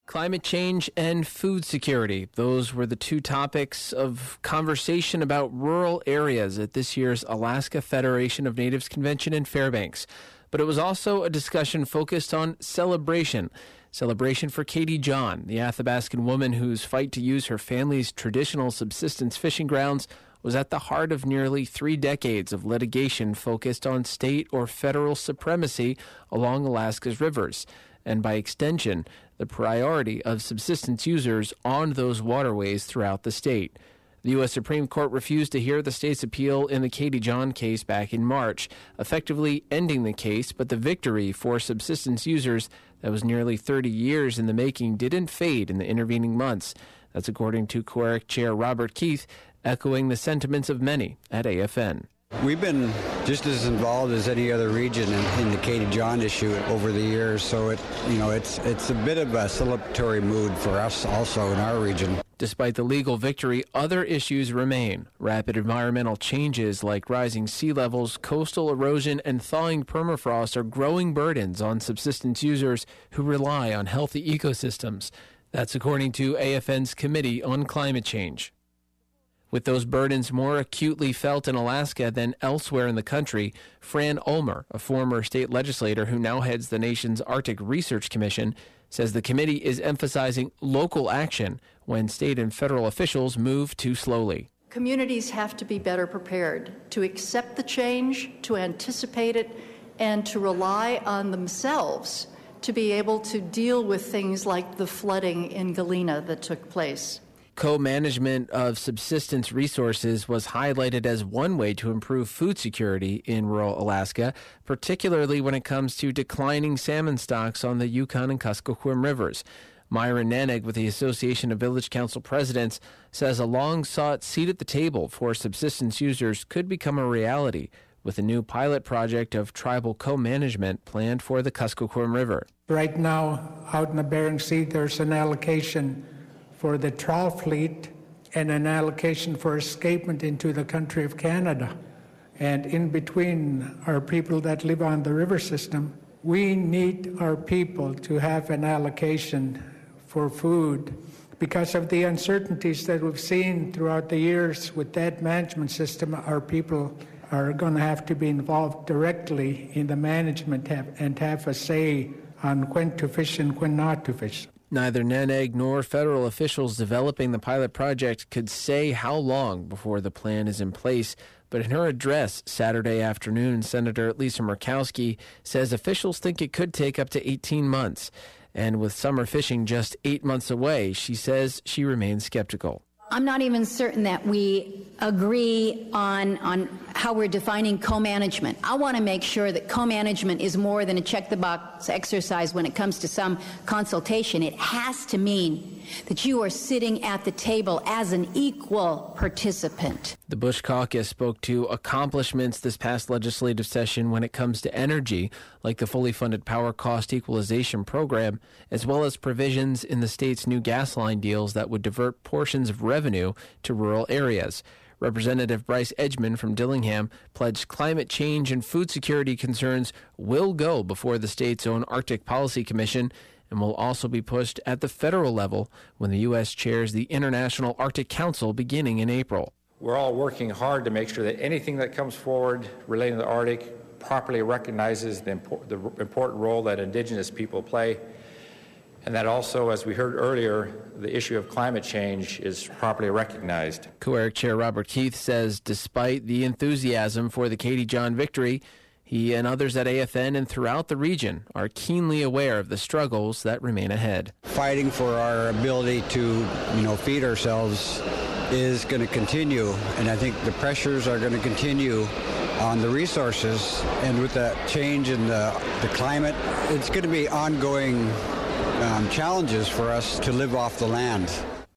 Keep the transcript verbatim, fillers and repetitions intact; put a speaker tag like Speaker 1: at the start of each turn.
Speaker 1: Climate change and food security. Those were the two topics of conversation about rural areas at this year's Alaska Federation of Natives Convention in Fairbanks. But it was also a discussion focused on celebration. Celebration for Katie John, the Athabascan woman whose fight to use her family's traditional subsistence fishing grounds was at the heart of nearly three decades of litigation focused on state or federal supremacy along Alaska's rivers, and by extension, the priority of subsistence users on those waterways throughout the state. The U S Supreme Court refused to hear the state's appeal in the Katie John case back in March, effectively ending the case, but the victory for subsistence users that was nearly thirty years in the making didn't fade in the intervening months. That's according to C O E R C Chair Robert Keith, echoing the sentiments of many at A F N.
Speaker 2: We've been just as involved as any other region in, in the Katie John issue over the years, so it, you know, it's it's a bit of a celebratory mood for us also in our region.
Speaker 1: Despite the legal victory, other issues remain. Rapid environmental changes like rising sea levels, coastal erosion, and thawing permafrost are growing burdens on subsistence users who rely on healthy ecosystems. That's according to A F N's Committee on Climate Change. With those burdens more acutely felt in Alaska than elsewhere in the country, Fran Ulmer, a former state legislator who now heads the nation's Arctic Research Commission, says the committee is emphasizing local action when state and federal officials move too slowly.
Speaker 3: Communities have to be better prepared to accept the change, to anticipate it, and to rely on themselves to be able to deal with things like the flooding in Galena that took place.
Speaker 1: Co-management of subsistence resources was highlighted as one way to improve food security in rural Alaska, particularly when it comes to declining salmon stocks on the Yukon and Kuskokwim rivers. Myra Nanig with the Association of Village Council Presidents says a long-sought seat at the table for subsistence users could become a reality with a new pilot project of tribal co-management planned for the Kuskokwim River.
Speaker 4: Right now, out in the Bering Sea, there's an allocation for the trawl fleet and an allocation for escapement into the country of Canada. And in between are people that live on the river system. We need our people to have an allocation for food because of the uncertainties that we've seen throughout the years with that management system. Our people are going to have to be involved directly in the management and have a say on when to fish and when not to fish.
Speaker 1: Neither Nanig nor federal officials developing the pilot project could say how long before the plan is in place, but in her address Saturday afternoon, Senator Lisa Murkowski says officials think it could take up to eighteen months. And with summer fishing just eight months away, she says she remains skeptical.
Speaker 5: I'm not even certain that we agree on, on how we're defining co-management. I want to make sure that co-management is more than a check-the-box exercise when it comes to some consultation. It has to mean that you are sitting at the table as an equal participant.
Speaker 1: The Bush Caucus spoke to accomplishments this past legislative session when it comes to energy, like the fully funded power cost equalization program, as well as provisions in the state's new gas line deals that would divert portions of revenue to rural areas. Representative Bryce Edgman from Dillingham pledged climate change and food security concerns will go before the state's own Arctic Policy Commission and will also be pushed at the federal level when the U S chairs the International Arctic Council beginning in April.
Speaker 6: We're all working hard to make sure that anything that comes forward relating to the Arctic properly recognizes the, impor- the important role that Indigenous people play, and that also, as we heard earlier, the issue of climate change is properly recognized.
Speaker 1: C O E R C Chair Robert Keith says despite the enthusiasm for the Katie John victory, he and others at A F N and throughout the region are keenly aware of the struggles that remain ahead.
Speaker 2: Fighting for our ability to, you know, feed ourselves is going to continue, and I think the pressures are going to continue on the resources, and with the change in the, the climate, it's going to be ongoing um, challenges for us to live off the land.